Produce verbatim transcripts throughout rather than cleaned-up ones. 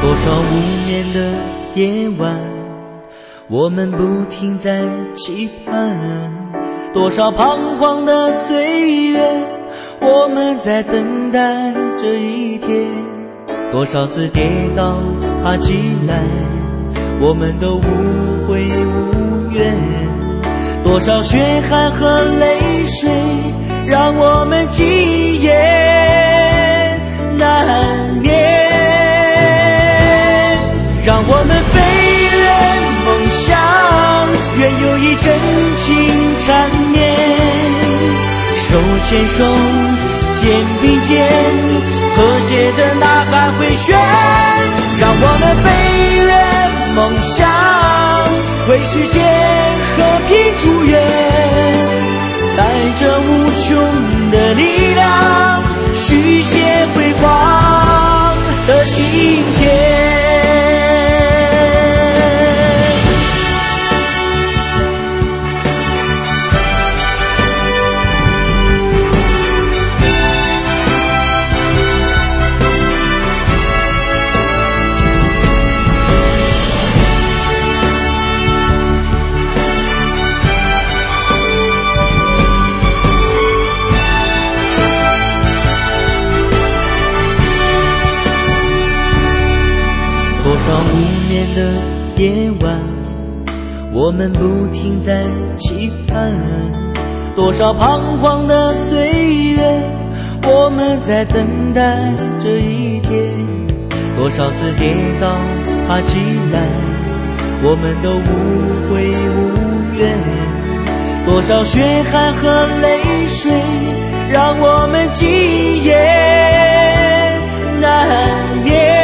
多少无眠的夜晚，我们不停在期盼，多少彷徨的岁月，我们在等待这一天，多少次跌倒爬起来，我们都无悔无怨，多少血汗和泪水，让我们今夜难眠。让我们飞远梦想，愿有一真情缠绵，手牵手肩并肩，和谐的呐喊回旋。让我们飞远梦想，为世界和平祝愿，带着无穷的力量，续写辉煌的今天。多少无眠的夜晚，我们不停在期盼，多少彷徨的岁月，我们在等待这一天，多少次跌倒爬起来，我们都无悔无怨，多少血汗和泪水，让我们今夜难眠。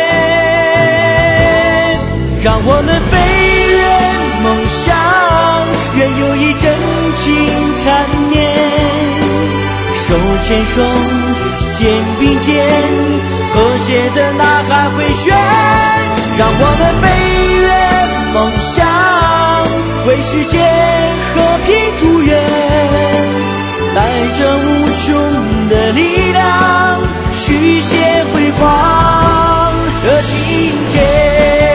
让我们飞远梦想，愿有一真情缠绵，手牵手肩并肩，和谐的呐喊回旋。让我们飞远梦想，为世界和平祝愿，带着无穷的力量，续写辉煌的今天。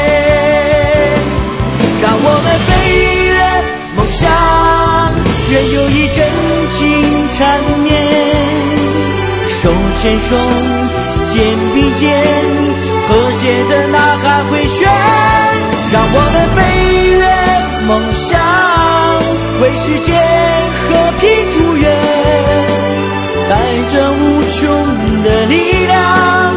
让我们飞远梦想，愿有一真情缠绵，手牵手肩并肩，和谐的呐喊回旋。让我们飞远梦想，为世界和平祝愿，带着无穷的力量，